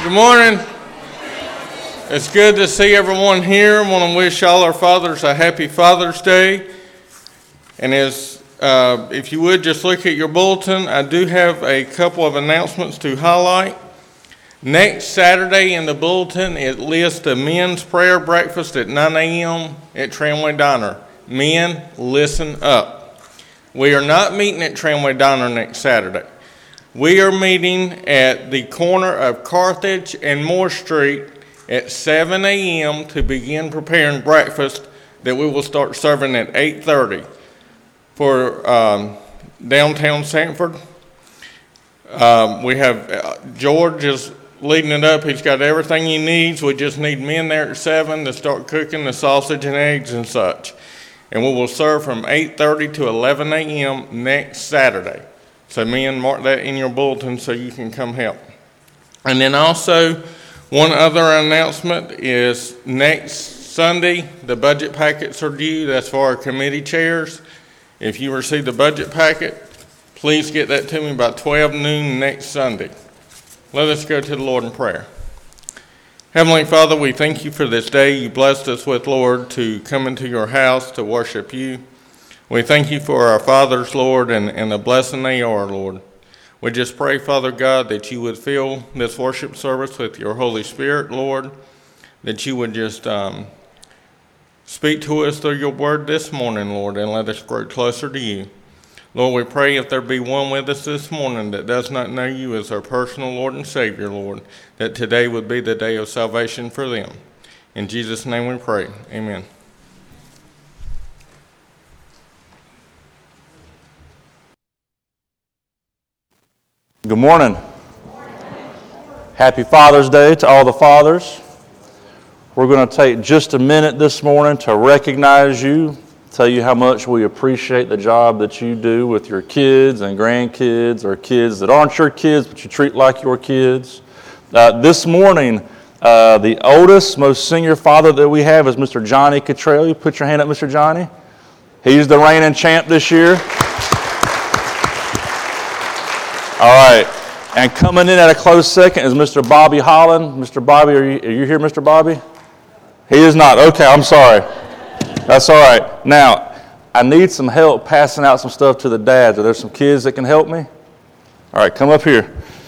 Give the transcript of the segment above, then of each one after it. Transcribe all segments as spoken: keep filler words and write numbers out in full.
Good morning. It's good to see everyone here. I want to wish all our fathers a happy Father's Day. And as uh, if you would just look at your bulletin, I do have a couple of announcements to highlight. Next Saturday in the bulletin, it lists a men's prayer breakfast at nine a.m. at Tramway Diner. Men, listen up. We are not meeting at Tramway Diner next Saturday. We are meeting at the corner of Carthage and Moore Street at seven a.m. to begin preparing breakfast that we will start serving at eight thirty for um, downtown Sanford. Um, we have uh, George is leading it up. He's got everything he needs. We just need men there at seven to start cooking the sausage and eggs and such. And we will serve from eight thirty to eleven a.m. next Saturday. So men, mark that in your bulletin so you can come help. And then also, one other announcement is next Sunday, the budget packets are due. That's for our committee chairs. If you receive the budget packet, please get that to me by twelve noon next Sunday. Let us go to the Lord in prayer. Heavenly Father, we thank you for this day you blessed us with, Lord, to come into your house to worship you. We thank you for our fathers, Lord, and, and the blessing they are, Lord. We just pray, Father God, that you would fill this worship service with your Holy Spirit, Lord, that you would just um, speak to us through your word this morning, Lord, and let us grow closer to you. Lord, we pray if there be one with us this morning that does not know you as our personal Lord and Savior, Lord, that today would be the day of salvation for them. In Jesus' name we pray. Amen. Good morning. Good morning. Happy Father's Day to all the fathers. We're going to take just a minute this morning to recognize you, tell you how much we appreciate the job that you do with your kids and grandkids, or kids that aren't your kids but you treat like your kids. Uh, this morning, uh, the oldest, most senior father that we have is Mister Johnny Cottrell. You put your hand up, Mister Johnny. He's the reigning champ this year. All right, and coming in at a close second is Mister Bobby Holland. Mister Bobby, are you, are you here, Mister Bobby? He is not. Okay, I'm sorry. That's all right. Now, I need some help passing out some stuff to the dads. Are there some kids that can help me? All right, come up here.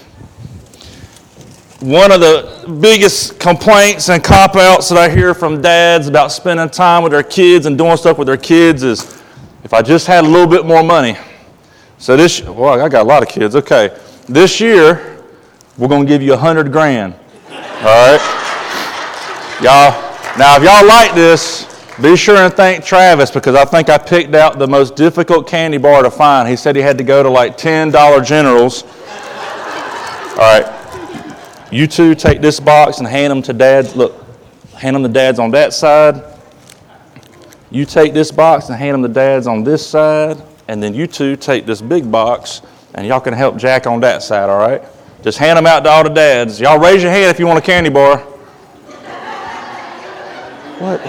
One of the biggest complaints and cop-outs that I hear from dads about spending time with their kids and doing stuff with their kids is, if I just had a little bit more money. So this, well, I got a lot of kids. Okay, this year we're gonna give you a hundred grand. All right, y'all. Now, if y'all like this, be sure and thank Travis, because I think I picked out the most difficult candy bar to find. He said he had to go to like ten Dollar Generals. All right, you two take this box and hand them to dads. Look, hand them to dads on that side. You take this box and hand them to dads on this side. And then you two take this big box, and y'all can help Jack on that side, all right? Just hand them out to all the dads. Y'all raise your hand if you want a candy bar. What?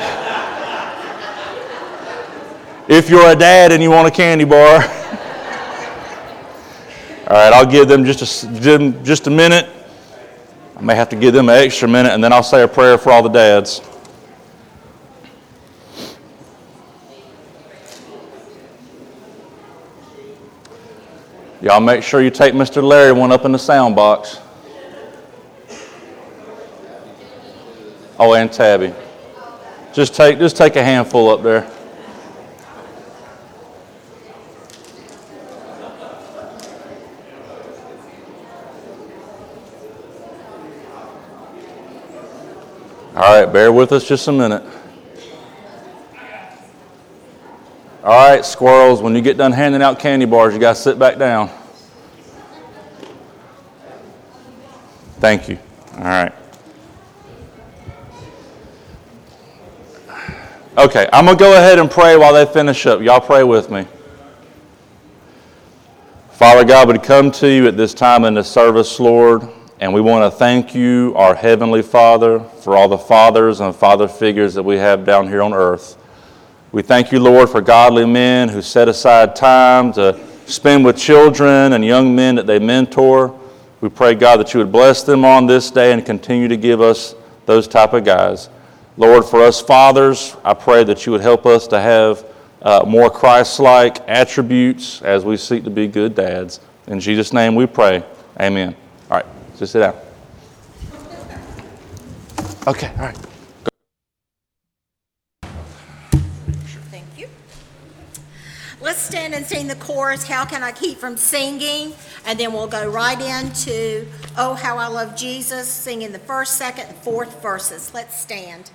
If you're a dad and you want a candy bar. All right, I'll give them just a, just a minute. I may have to give them an extra minute, and then I'll say a prayer for all the dads. Y'all make sure you take Mister Larry one up in the sound box. Oh, and Tabby. Just take just take a handful up there. All right, bear with us just a minute. All right, squirrels, when you get done handing out candy bars, you got to sit back down. Thank you. All right. Okay, I'm going to go ahead and pray while they finish up. Y'all pray with me. Father God, we come to you at this time in the service, Lord, and we want to thank you, our Heavenly Father, for all the fathers and father figures that we have down here on earth. We thank you, Lord, for godly men who set aside time to spend with children and young men that they mentor. We pray, God, that you would bless them on this day and continue to give us those type of guys. Lord, for us fathers, I pray that you would help us to have uh, more Christ-like attributes as we seek to be good dads. In Jesus' name we pray. Amen. All right, just sit down. Okay, all right. Thank you. Let's stand and sing the chorus, How Can I Keep From Singing? And then we'll go right into Oh, How I Love Jesus, singing the first, second, and fourth verses. Let's stand.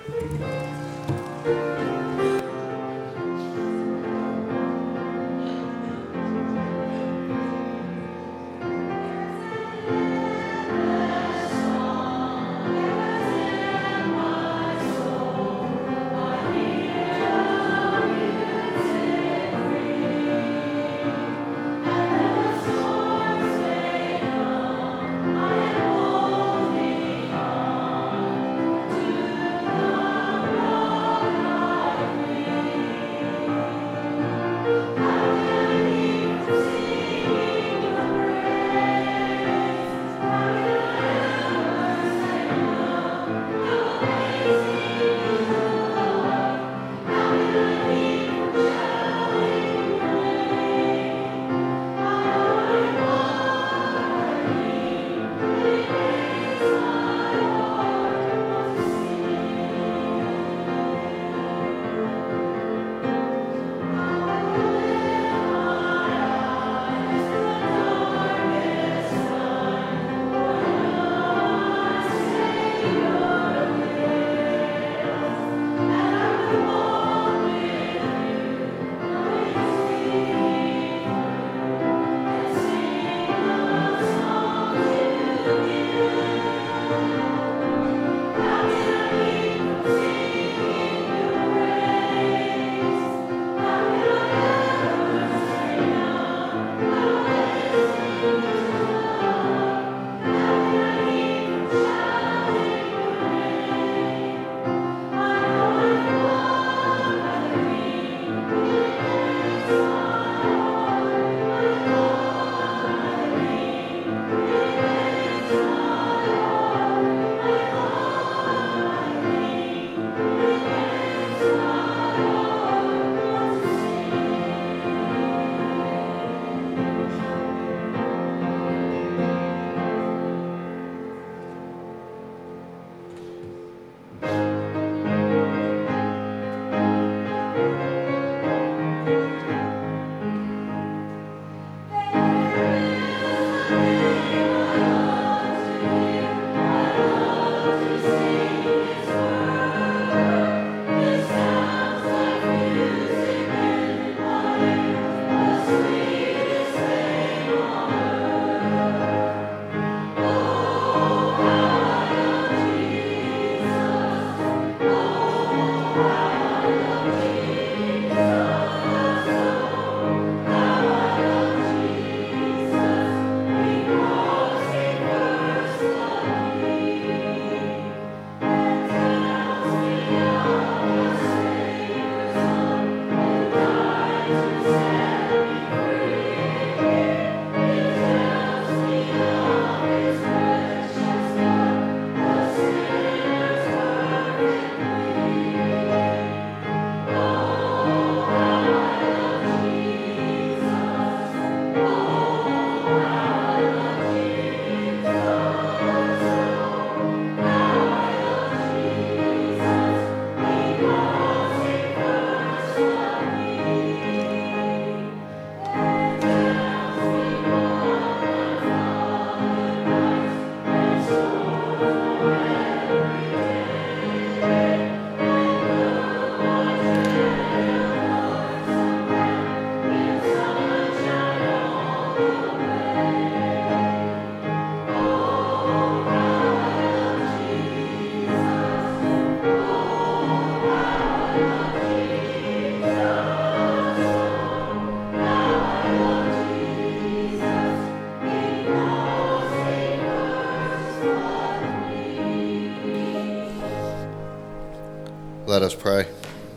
Let us pray.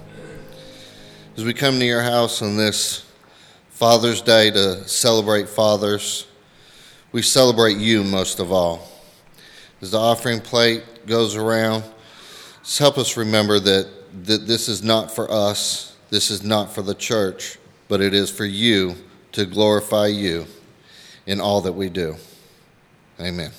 As we come to your house on this Father's Day to celebrate fathers, we we celebrate you most of all. As the offering plate goes around, just help us remember that, that this is not for us, this is not for the church, but it is for you to glorify you in all that we do. Amen.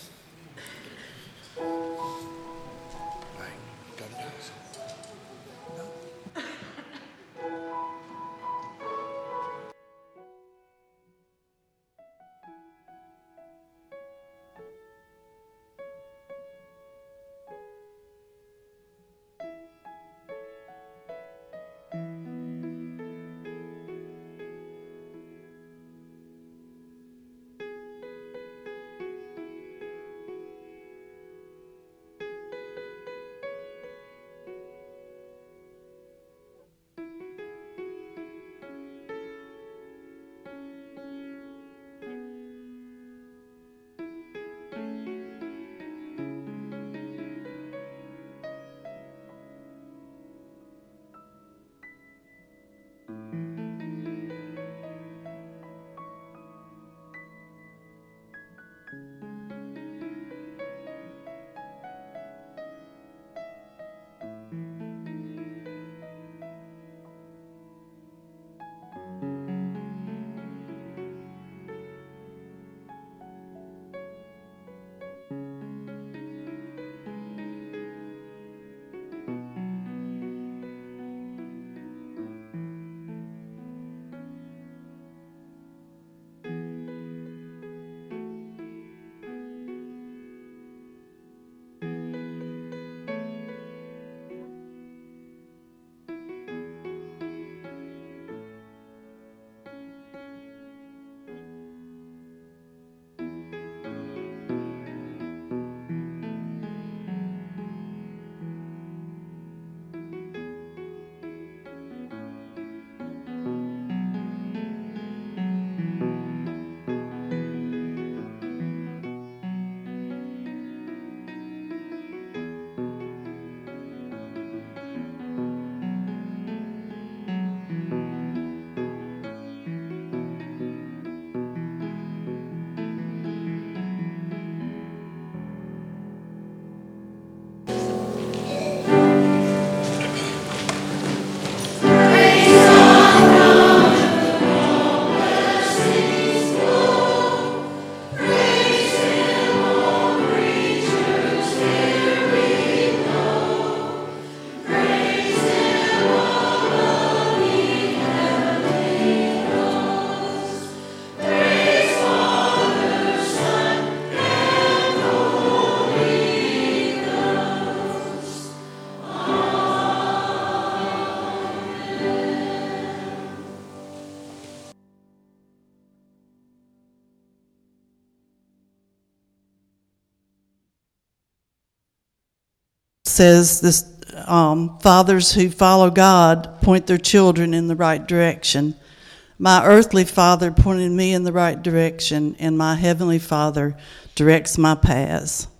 Says this, um, fathers who follow God point their children in the right direction. My earthly father pointed me in the right direction, and my heavenly Father directs my paths.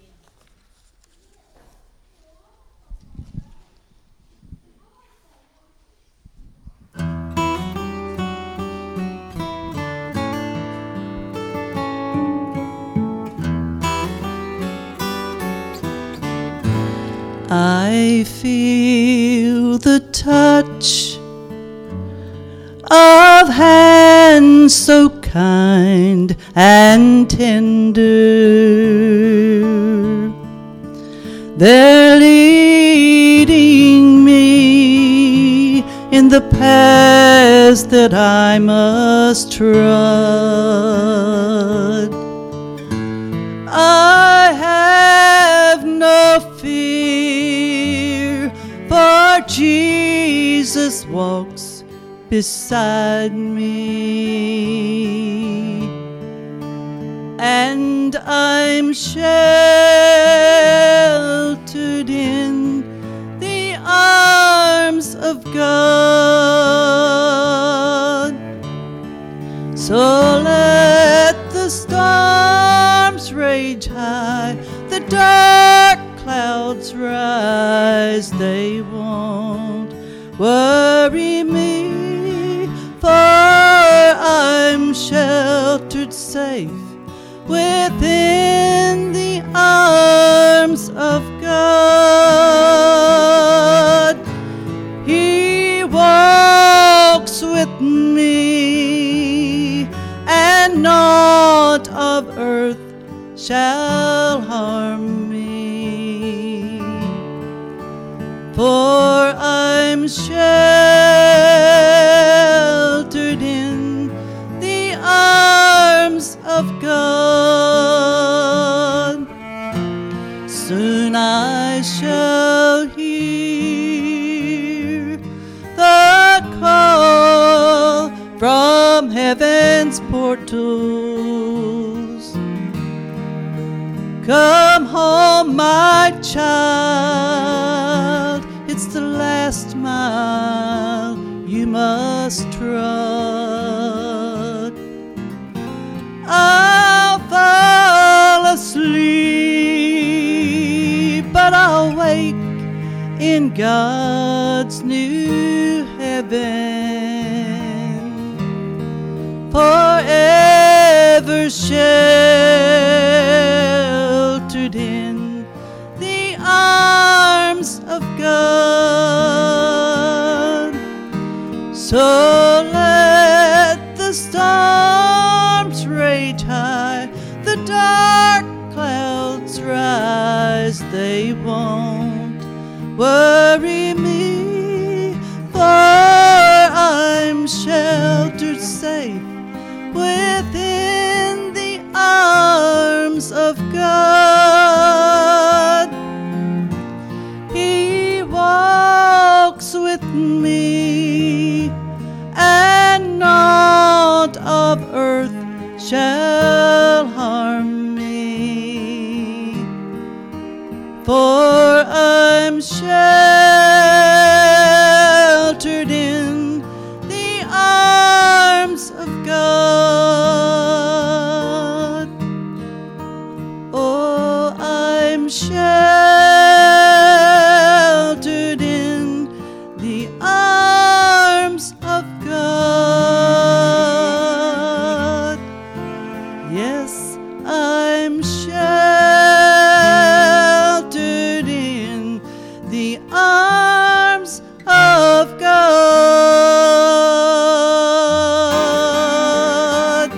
I feel the touch of hands so kind and tender. They're leading me in the paths that I must trod. I have no fear, for Jesus walks beside me, and I'm sheltered in the arms of God. So let the storms rage high, the dark clouds rise, they won't worry me, for I'm sheltered safe within the arms of God. He walks with me, and naught of earth shall harm me. For I'm sheltered in the arms of God. Soon I shall hear the call from heaven's portals. Come home, my child, it's the last mile you must trod. I'll fall asleep, but I'll wake in God's new heaven, forever sheltered in the arms of God. So let the storms rage high, the dark clouds rise, they won't worry me, for I'm sheltered safe within the arms of God. He walks with me, and naught of earth shall harm me. For I'm sheltered in the arms of God. Oh, I'm sheltered in the arms of God. Yes, I'm sheltered in the arms of God.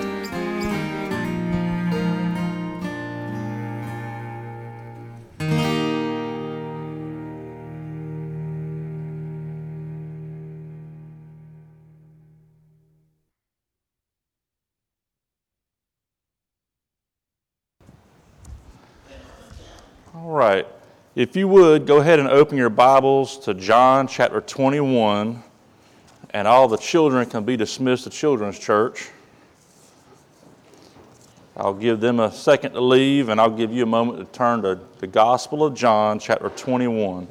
All right. If you would, go ahead and open your Bibles to John chapter twenty-one, and all the children can be dismissed to Children's Church. I'll give them a second to leave, and I'll give you a moment to turn to the Gospel of John chapter twenty-one.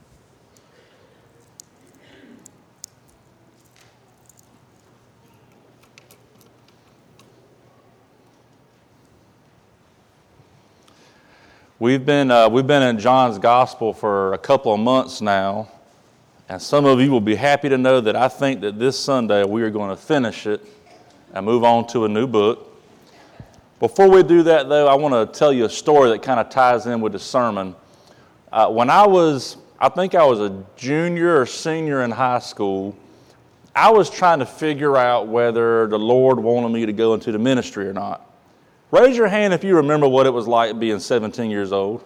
We've been uh, we've been in John's Gospel for a couple of months now, and some of you will be happy to know that I think that this Sunday we are going to finish it and move on to a new book. Before we do that, though, I want to tell you a story that kind of ties in with the sermon. Uh, when I was, I think I was a junior or senior in high school, I was trying to figure out whether the Lord wanted me to go into the ministry or not. Raise your hand if you remember what it was like being seventeen years old.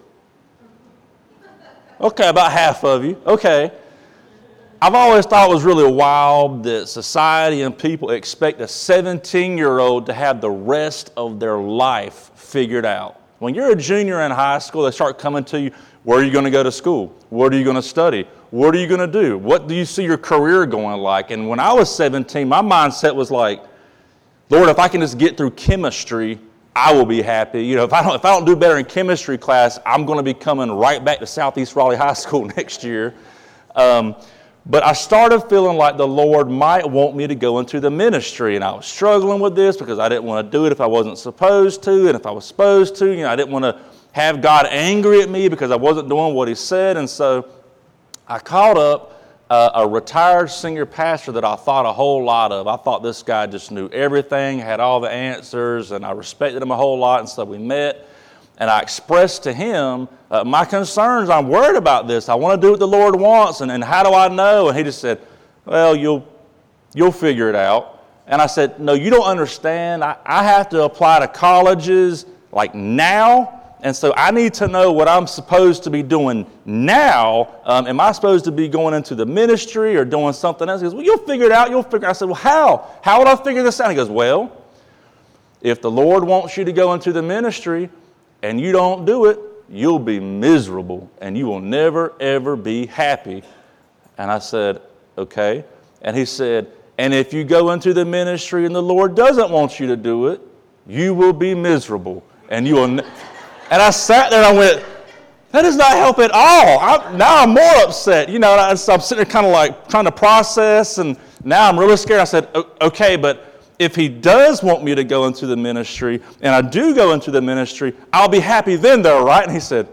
Okay, about half of you. Okay. I've always thought it was really wild that society and people expect a seventeen-year-old to have the rest of their life figured out. When you're a junior in high school, they start coming to you, where are you going to go to school? What are you going to study? What are you going to do? What do you see your career going like? And when I was seventeen, my mindset was like, Lord, if I can just get through chemistry, I will be happy. You know, if I don't, if I don't do better in chemistry class, I'm going to be coming right back to Southeast Raleigh High School next year. Um, but I started feeling like the Lord might want me to go into the ministry, and I was struggling with this because I didn't want to do it if I wasn't supposed to, and if I was supposed to, you know, I didn't want to have God angry at me because I wasn't doing what He said. And so I called up uh, a retired senior pastor that I thought a whole lot of. I thought this guy just knew everything, had all the answers, and I respected him a whole lot. And so we met, and I expressed to him uh, my concerns. I'm worried about this. I want to do what the Lord wants, and, and how do I know? And he just said, well, you'll you'll figure it out. And I said, no, you don't understand. I, I have to apply to colleges like now. And so I need to know what I'm supposed to be doing now. Um, am I supposed to be going into the ministry or doing something else? He goes, well, you'll figure it out. You'll figure it out. I said, well, how? How would I figure this out? He goes, well, if the Lord wants you to go into the ministry and you don't do it, you'll be miserable and you will never, ever be happy. And I said, okay. And he said, and if you go into the ministry and the Lord doesn't want you to do it, you will be miserable and you will ne- And I sat there and I went, that does not help at all. I, now I'm more upset. You know, and I, so I'm sitting there kind of like trying to process, and now I'm really scared. I said, okay, but if he does want me to go into the ministry, and I do go into the ministry, I'll be happy then though, right? And he said,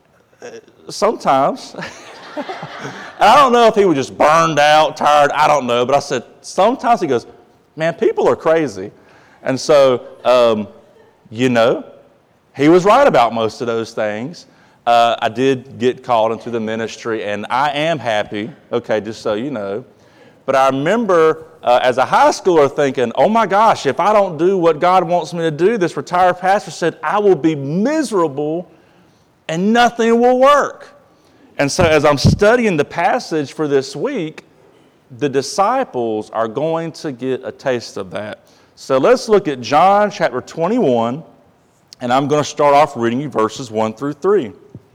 sometimes. I don't know if he was just burned out, tired, I don't know. But I said, sometimes. He goes, man, people are crazy. And so, um, you know, he was right about most of those things. Uh, I did get called into the ministry, and I am happy, okay, just so you know. But I remember uh, as a high schooler thinking, oh my gosh, if I don't do what God wants me to do, this retired pastor said, I will be miserable and nothing will work. And so as I'm studying the passage for this week, the disciples are going to get a taste of that. So let's look at John chapter twenty-one. And I'm going to start off reading you verses one through three.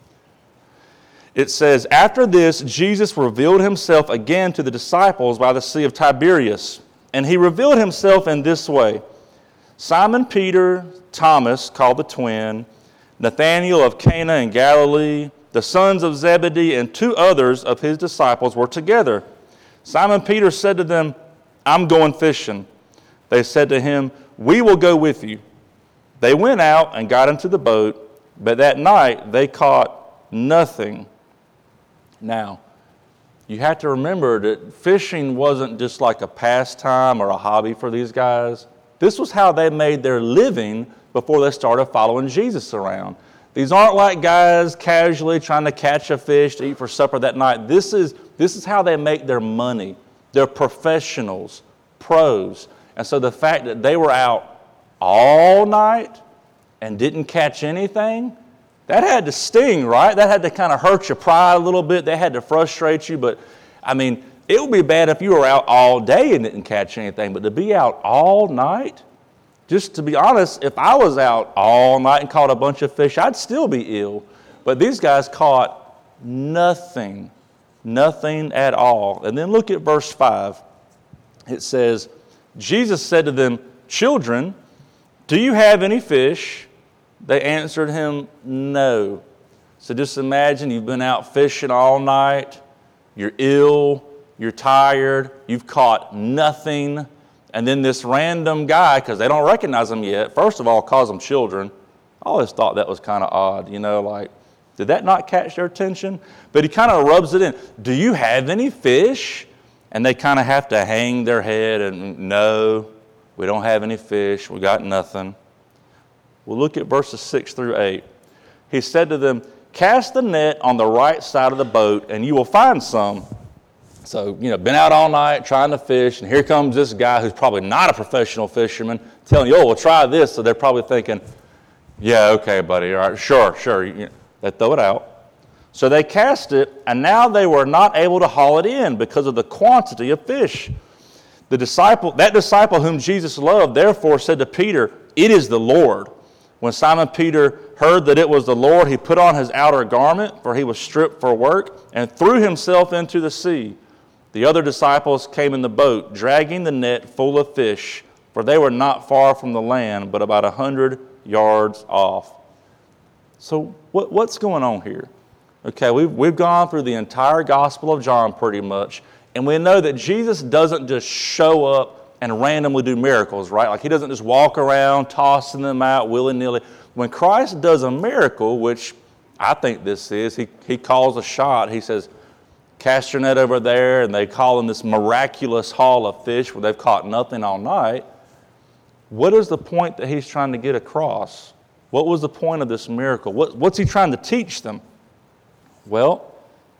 It says, after this, Jesus revealed himself again to the disciples by the Sea of Tiberias. And he revealed himself in this way. Simon Peter, Thomas, called the twin, Nathanael of Cana in Galilee, the sons of Zebedee, and two others of his disciples were together. Simon Peter said to them, I'm going fishing. They said to him, we will go with you. They went out and got into the boat, but that night they caught nothing. Now, you have to remember that fishing wasn't just like a pastime or a hobby for these guys. This was how they made their living before they started following Jesus around. These aren't like guys casually trying to catch a fish to eat for supper that night. This is, this is how they make their money. They're professionals, pros. And so the fact that they were out all night and didn't catch anything, that had to sting, right? That had to kind of hurt your pride a little bit. That had to frustrate you. But, I mean, it would be bad if you were out all day and didn't catch anything. But to be out all night, just to be honest, if I was out all night and caught a bunch of fish, I'd still be ill. But these guys caught nothing, nothing at all. And then look at verse five. It says, Jesus said to them, children, do you have any fish? They answered him, no. So just imagine you've been out fishing all night. You're ill. You're tired. You've caught nothing. And then this random guy, because they don't recognize him yet, first of all, calls them children. I always thought that was kind of odd, you know, like, did that not catch their attention? But he kind of rubs it in. Do you have any fish? And they kind of have to hang their head and, no. We don't have any fish. We got nothing. We'll look at verses six through eight. He said to them, cast the net on the right side of the boat, and you will find some. So, you know, been out all night trying to fish, and here comes this guy who's probably not a professional fisherman telling you, oh, well, try this. So they're probably thinking, yeah, okay, buddy, all right, sure, sure. You know, they throw it out. So they cast it, and now they were not able to haul it in because of the quantity of fish. The disciple, that disciple whom Jesus loved, therefore said to Peter, it is the Lord. When Simon Peter heard that it was the Lord, he put on his outer garment, for he was stripped for work, and threw himself into the sea. The other disciples came in the boat, dragging the net full of fish, for they were not far from the land, but about a hundred yards off. So what, what's going on here? Okay, we've, we've gone through the entire Gospel of John pretty much, and we know that Jesus doesn't just show up and randomly do miracles, right? Like he doesn't just walk around tossing them out willy-nilly. When Christ does a miracle, which I think this is, he, he calls a shot. He says, cast your net over there, and they call in this miraculous haul of fish where they've caught nothing all night. What is the point that he's trying to get across? What was the point of this miracle? What, what's he trying to teach them? Well,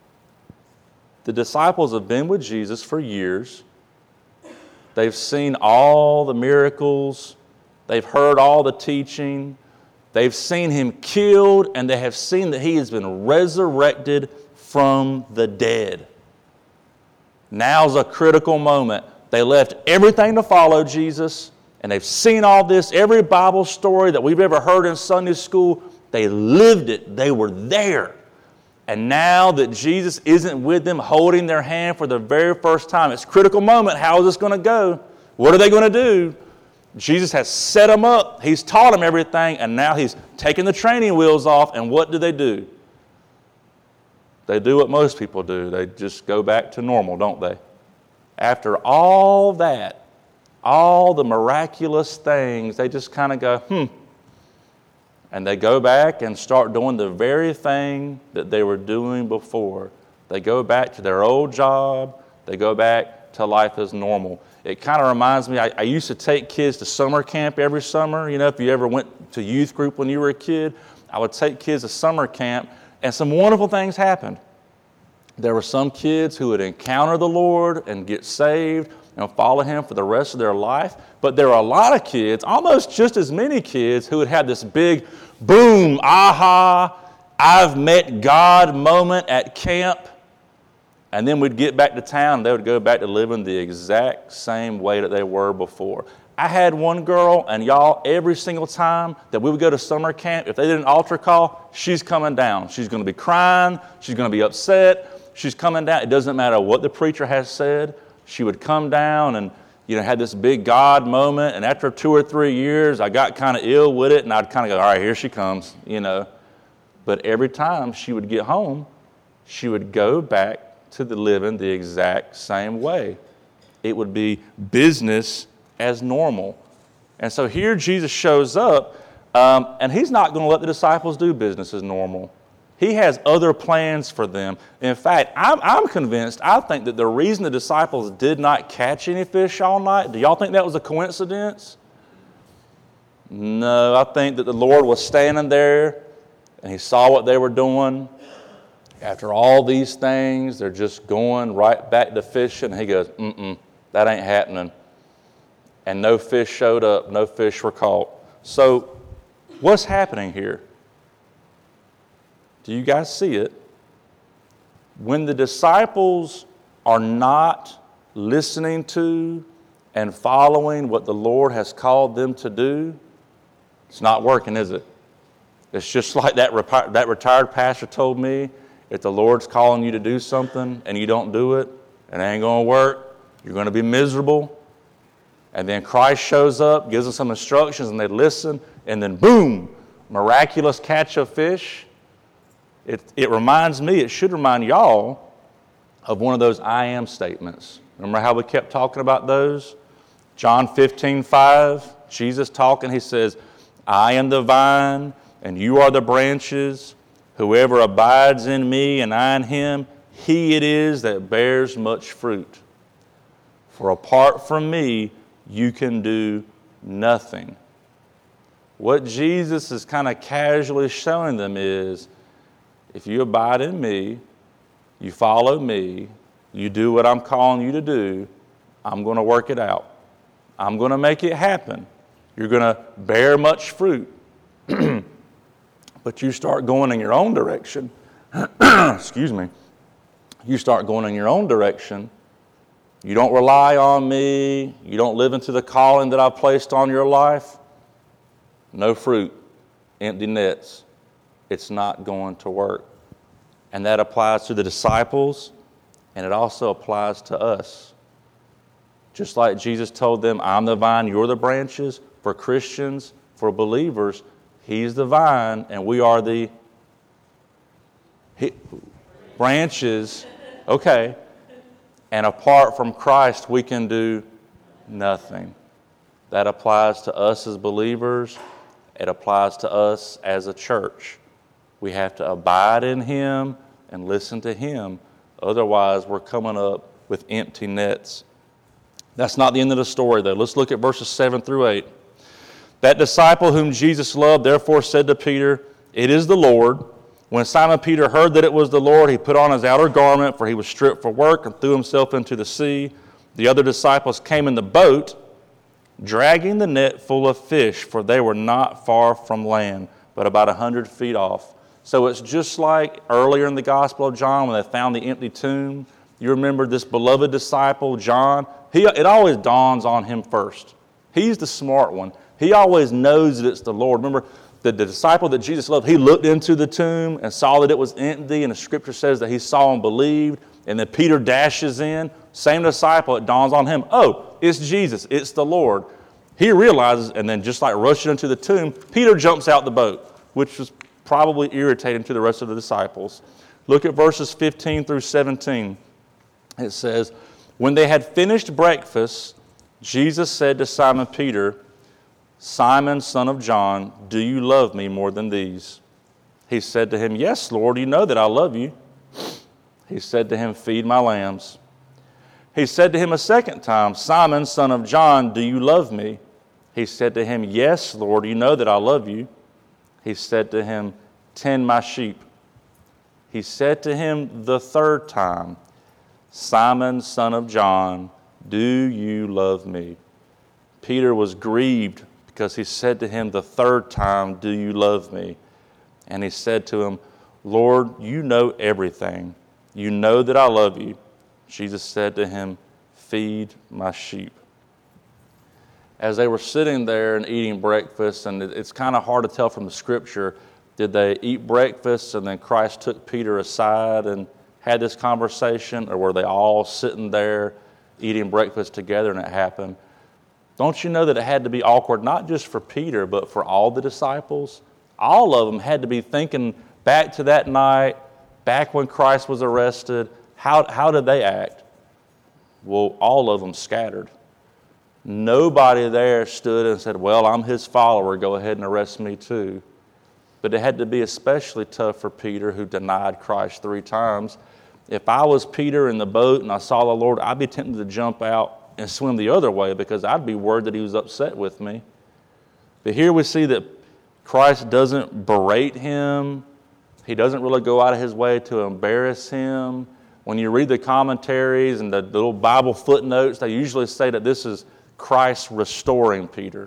the disciples have been with Jesus for years. They've seen all the miracles. They've heard all the teaching. They've seen him killed, and they have seen that he has been resurrected from the dead. Now's a critical moment. They left everything to follow Jesus, and they've seen all this, every Bible story that we've ever heard in Sunday school. They lived it. They were there. And now that Jesus isn't with them, holding their hand for the very first time, it's a critical moment. How is this going to go? What are they going to do? Jesus has set them up. He's taught them everything, and now he's taken the training wheels off, and what do they do? They do what most people do. They just go back to normal, don't they? After all that, all the miraculous things, they just kind of go, hmm. And they go back and start doing the very thing that they were doing before. They go back to their old job. They go back to life as normal. It kind of reminds me, I, I used to take kids to summer camp every summer. You know, if you ever went to youth group when you were a kid, I would take kids to summer camp, and some wonderful things happened. There were some kids who would encounter the Lord and get saved and follow him for the rest of their life. But there were a lot of kids, almost just as many kids, who would have this big boom, aha, I've met God moment at camp. And then we'd get back to town, and they would go back to living the exact same way that they were before. I had one girl, and y'all, every single time that we would go to summer camp, if they did an altar call, she's coming down. She's going to be crying. She's going to be upset. She's coming down. It doesn't matter what the preacher has said. She would come down and, you know, had this big God moment. And after two or three years, I got kind of ill with it, and I'd kind of go, all right, here she comes, you know. But every time she would get home, she would go back to the living the exact same way. It would be business as normal. And so here Jesus shows up, um, and he's not going to let the disciples do business as normal. He has other plans for them. In fact, I'm, I'm convinced, I think that the reason the disciples did not catch any fish all night, do y'all think that was a coincidence? No, I think that the Lord was standing there, and he saw what they were doing. After all these things, they're just going right back to fishing. And he goes, mm-mm, that ain't happening. And no fish showed up. No fish were caught. So what's happening here? Do you guys see it? When the disciples are not listening to and following what the Lord has called them to do, it's not working, is it? It's just like that, rep- that retired pastor told me, if the Lord's calling you to do something and you don't do it, it ain't going to work. You're going to be miserable. And then Christ shows up, gives them some instructions, and they listen, and then boom, miraculous catch of fish. It, it reminds me, it should remind y'all of one of those I am statements. Remember how we kept talking about those? John fifteen five, Jesus talking, he says, I am the vine, and you are the branches. Whoever abides in me and I in him, he it is that bears much fruit. For apart from me, you can do nothing. What Jesus is kind of casually showing them is, if you abide in me, you follow me, you do what I'm calling you to do, I'm going to work it out. I'm going to make it happen. You're going to bear much fruit. But you start going in your own direction. Excuse me. You start going in your own direction. You don't rely on me. You don't live into the calling that I've placed on your life. No fruit. Empty nets. It's not going to work. And that applies to the disciples, and it also applies to us. Just like Jesus told them, I'm the vine, you're the branches. For Christians, for believers, he's the vine, and we are the he, branches. Okay. And apart from Christ, we can do nothing. That applies to us as believers. It applies to us as a church. We have to abide in him and listen to him. Otherwise, we're coming up with empty nets. That's not the end of the story, though. Let's look at verses seven through eight. That disciple whom Jesus loved therefore said to Peter, "It is the Lord." When Simon Peter heard that it was the Lord, he put on his outer garment, for he was stripped for work, and threw himself into the sea. The other disciples came in the boat, dragging the net full of fish, for they were not far from land, but about a hundred feet off. So it's just like earlier in the Gospel of John when they found the empty tomb. You remember this beloved disciple, John? He, it always dawns on him first. He's the smart one. He always knows that it's the Lord. Remember, the, the disciple that Jesus loved, he looked into the tomb and saw that it was empty, and the Scripture says that he saw and believed, and then Peter dashes in. Same disciple, it dawns on him, oh, it's Jesus, it's the Lord. He realizes, and then just like rushing into the tomb, Peter jumps out the boat, which was probably irritating to the rest of the disciples. Look at verses fifteen through seventeen. It says, when they had finished breakfast, Jesus said to Simon Peter, "Simon, son of John, do you love me more than these?" He said to him, "Yes, Lord, you know that I love you." He said to him, "Feed my lambs." He said to him a second time, "Simon, son of John, do you love me?" He said to him, "Yes, Lord, you know that I love you." He said to him, "Tend my sheep." He said to him the third time, "Simon, son of John, do you love me?" Peter was grieved because he said to him the third time, "Do you love me?" And he said to him, "Lord, you know everything. You know that I love you." Jesus said to him, "Feed my sheep." As they were sitting there and eating breakfast, and it's kind of hard to tell from the Scripture, did they eat breakfast and then Christ took Peter aside and had this conversation, or were they all sitting there eating breakfast together and it happened? Don't you know that it had to be awkward, not just for Peter, but for all the disciples? All of them had to be thinking back to that night, back when Christ was arrested. How, how did they act? Well, all of them scattered. Nobody there stood and said, "Well, I'm his follower, go ahead and arrest me too." But it had to be especially tough for Peter, who denied Christ three times. If I was Peter in the boat and I saw the Lord, I'd be tempted to jump out and swim the other way because I'd be worried that he was upset with me. But here we see that Christ doesn't berate him. He doesn't really go out of his way to embarrass him. When you read the commentaries and the little Bible footnotes, they usually say that this is Christ restoring Peter.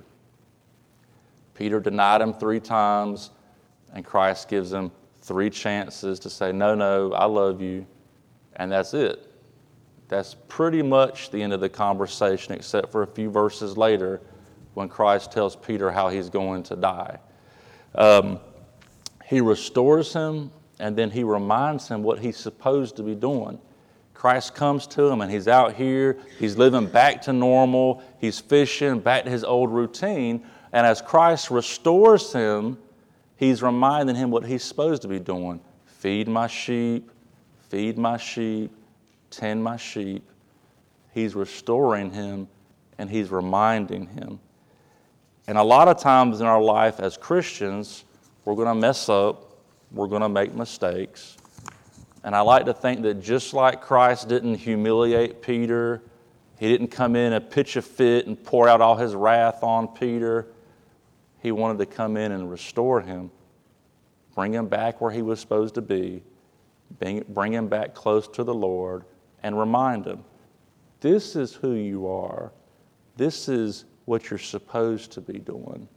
Peter denied him three times, and Christ gives him three chances to say, "No, no, I love you," and that's it. That's pretty much the end of the conversation, except for a few verses later when Christ tells Peter how he's going to die. Um, he restores him, and then he reminds him what he's supposed to be doing. Christ comes to him, and he's out here. He's living back to normal. He's fishing, back to his old routine. And as Christ restores him, he's reminding him what he's supposed to be doing. Feed my sheep, feed my sheep, tend my sheep. He's restoring him, and he's reminding him. And a lot of times in our life as Christians, we're going to mess up. We're going to make mistakes. And I like to think that just like Christ didn't humiliate Peter, he didn't come in and pitch a fit and pour out all his wrath on Peter. He wanted to come in and restore him, bring him back where he was supposed to be, bring, bring him back close to the Lord, and remind him, this is who you are. This is what you're supposed to be doing.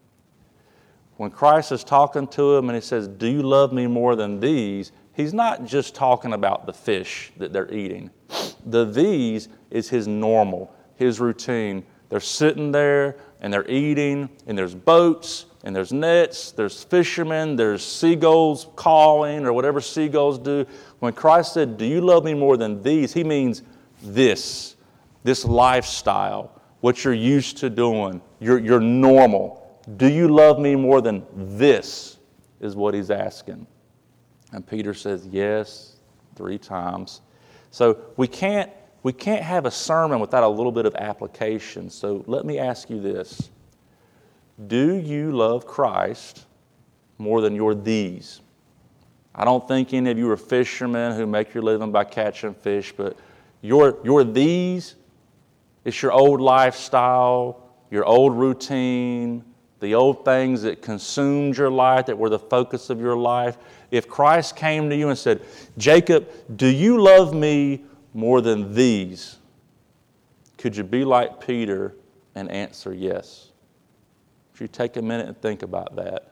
When Christ is talking to him and he says, "Do you love me more than these?" he's not just talking about the fish that they're eating. The these is his normal, his routine. They're sitting there and they're eating, and there's boats and there's nets, there's fishermen, there's seagulls calling or whatever seagulls do. When Christ said, "Do you love me more than these?" he means this, this lifestyle, what you're used to doing, your, your normal. Do you love me more than this is what he's asking. And Peter says, yes, three times. So we can't, we can't have a sermon without a little bit of application. So let me ask you this. Do you love Christ more than your these? I don't think any of you are fishermen who make your living by catching fish, but your, your these, it's your old lifestyle, your old routine, the old things that consumed your life, that were the focus of your life. If Christ came to you and said, Jacob, do you love me more than these? Could you be like Peter and answer yes? Would you take a minute and think about that?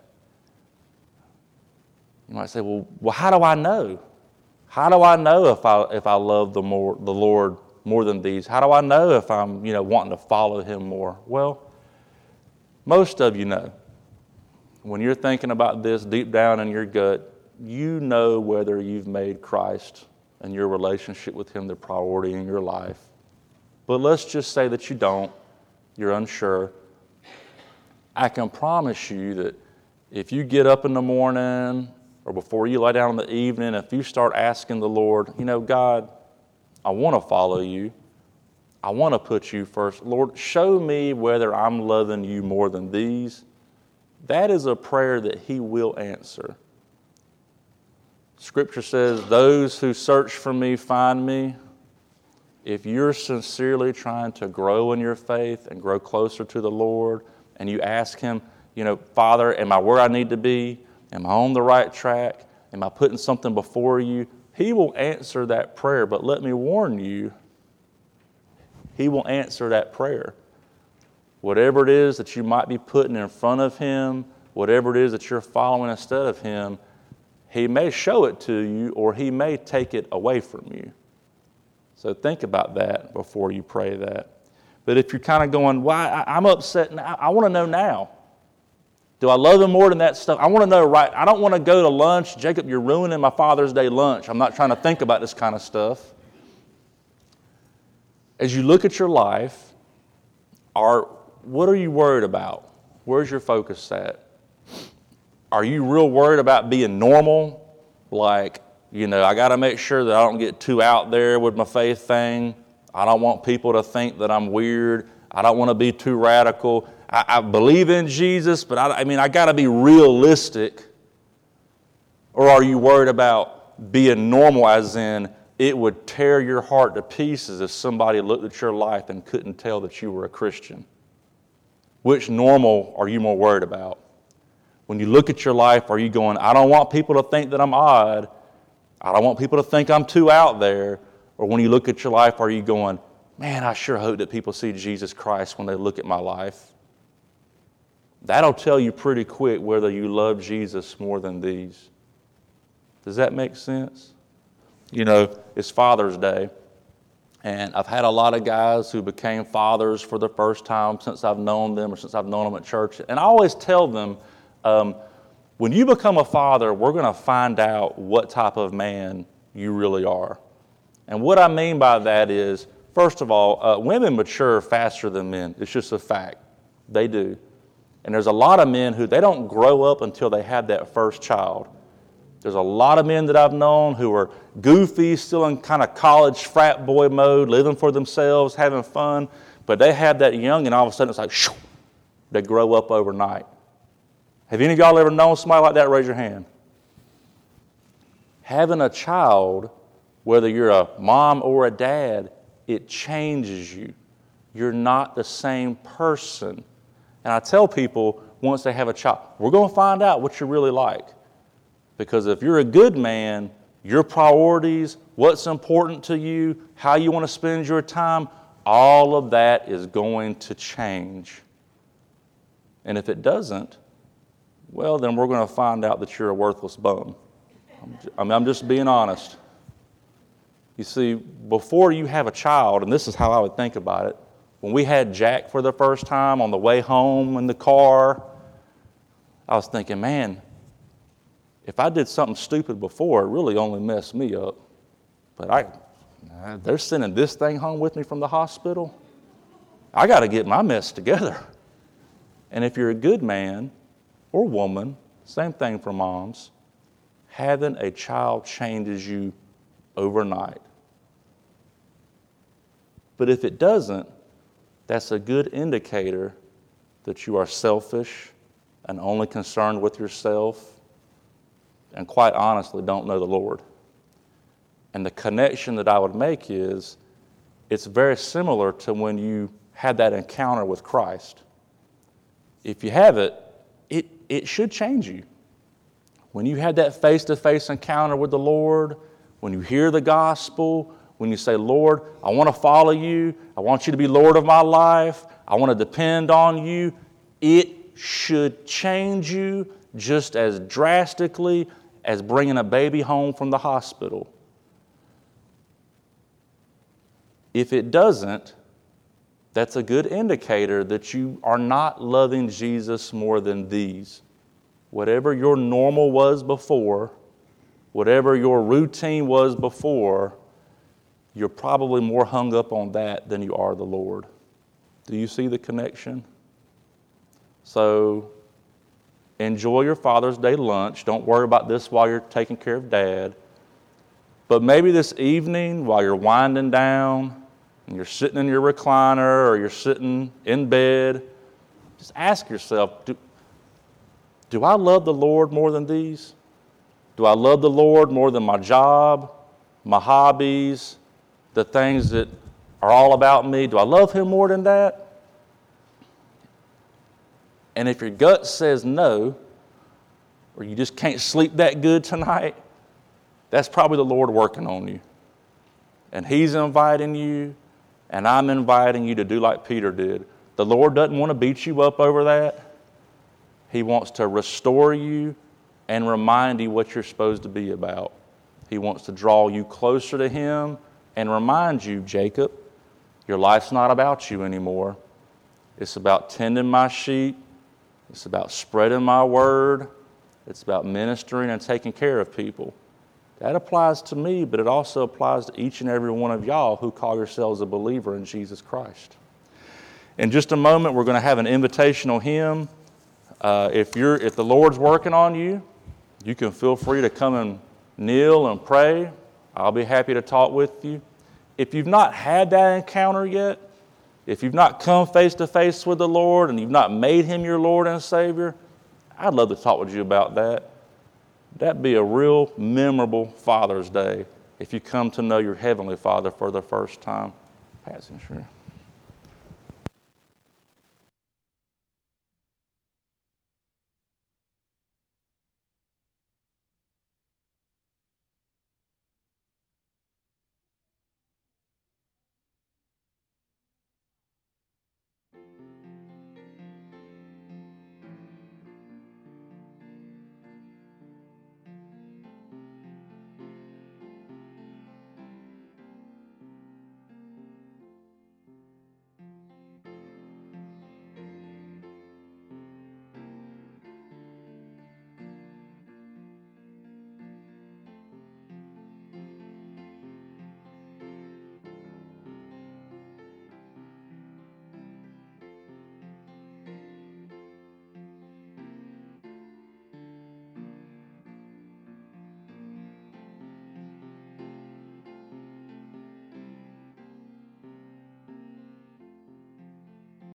You might say, well, well, how do I know? How do I know if I if I love the more the Lord more than these? How do I know if I'm, you know, wanting to follow Him more? Well, most of you know. When you're thinking about this deep down in your gut, you know whether you've made Christ and your relationship with Him the priority in your life. But let's just say that you don't, you're unsure. I can promise you that if you get up in the morning or before you lie down in the evening, if you start asking the Lord, you know, God, I want to follow you. I want to put you first. Lord, show me whether I'm loving you more than these. That is a prayer that He will answer. Scripture says, those who search for me find me. If you're sincerely trying to grow in your faith and grow closer to the Lord, and you ask Him, you know, Father, am I where I need to be? Am I on the right track? Am I putting something before you? He will answer that prayer, but let me warn you, He will answer that prayer. Whatever it is that you might be putting in front of Him, whatever it is that you're following instead of Him, He may show it to you or He may take it away from you. So think about that before you pray that. But if you're kind of going, why, well, I'm upset now, I want to know now. Do I love Him more than that stuff? I want to know right. I don't want to go to lunch. Jacob, you're ruining my Father's Day lunch. I'm not trying to think about this kind of stuff. As you look at your life, are, what are you worried about? Where's your focus at? Are you real worried about being normal? Like, you know, I got to make sure that I don't get too out there with my faith thing. I don't want people to think that I'm weird. I don't want to be too radical. I, I believe in Jesus, but I, I mean, I got to be realistic. Or are you worried about being normal, as in it would tear your heart to pieces if somebody looked at your life and couldn't tell that you were a Christian? Which normal are you more worried about? When you look at your life, are you going, I don't want people to think that I'm odd. I don't want people to think I'm too out there. Or when you look at your life, are you going, man, I sure hope that people see Jesus Christ when they look at my life? That'll tell you pretty quick whether you love Jesus more than these. Does that make sense? You know, it's Father's Day, and I've had a lot of guys who became fathers for the first time since I've known them or since I've known them at church. And I always tell them, um, when you become a father, we're going to find out what type of man you really are. And what I mean by that is, first of all, uh, women mature faster than men. It's just a fact. They do. And there's a lot of men who, they don't grow up until they have that first child. There's a lot of men that I've known who are goofy, still in kind of college frat boy mode, living for themselves, having fun, but they have that young and all of a sudden it's like, shoo, they grow up overnight. Have any of y'all ever known somebody like that? Raise your hand. Having a child, whether you're a mom or a dad, it changes you. You're not the same person. And I tell people, once they have a child, we're going to find out what you're really like. Because if you're a good man, your priorities, what's important to you, how you want to spend your time, all of that is going to change. And if it doesn't, well, then we're going to find out that you're a worthless bum. I mean, I'm just being honest. You see, before you have a child, and this is how I would think about it, when we had Jack for the first time on the way home in the car, I was thinking, man, if I did something stupid before, it really only messed me up. But I, they're sending this thing home with me from the hospital. I got to get my mess together. And if you're a good man or woman, same thing for moms, having a child changes you overnight. But if it doesn't, that's a good indicator that you are selfish and only concerned with yourself and quite honestly don't know the Lord. And the connection that I would make is it's very similar to when you had that encounter with Christ. If you have it, it, it should change you. When you had that face-to-face encounter with the Lord, when you hear the gospel, when you say, Lord, I want to follow you, I want you to be Lord of my life, I want to depend on you, it should change you just as drastically as bringing a baby home from the hospital. If it doesn't, that's a good indicator that you are not loving Jesus more than these. Whatever your normal was before, whatever your routine was before, you're probably more hung up on that than you are the Lord. Do you see the connection? So, enjoy your Father's Day lunch. Don't worry about this while you're taking care of Dad. But maybe this evening, while you're winding down, and you're sitting in your recliner or you're sitting in bed, just ask yourself, do, do I love the Lord more than these? Do I love the Lord more than my job, my hobbies, the things that are all about me? Do I love Him more than that? And if your gut says no, or you just can't sleep that good tonight, that's probably the Lord working on you. And He's inviting you, and I'm inviting you to do like Peter did. The Lord doesn't want to beat you up over that. He wants to restore you and remind you what you're supposed to be about. He wants to draw you closer to Him and remind you, Jacob, your life's not about you anymore. It's about tending my sheep. It's about spreading my word. It's about ministering and taking care of people. That applies to me, but it also applies to each and every one of y'all who call yourselves a believer in Jesus Christ. In just a moment, we're going to have an invitational hymn. Uh, if you're, if the Lord's working on you, you can feel free to come and kneel and pray. I'll be happy to talk with you. If you've not had that encounter yet, if you've not come face to face with the Lord and you've not made Him your Lord and Savior, I'd love to talk with you about that. That'd be a real memorable Father's Day if you come to know your Heavenly Father for the first time. Passing, sure.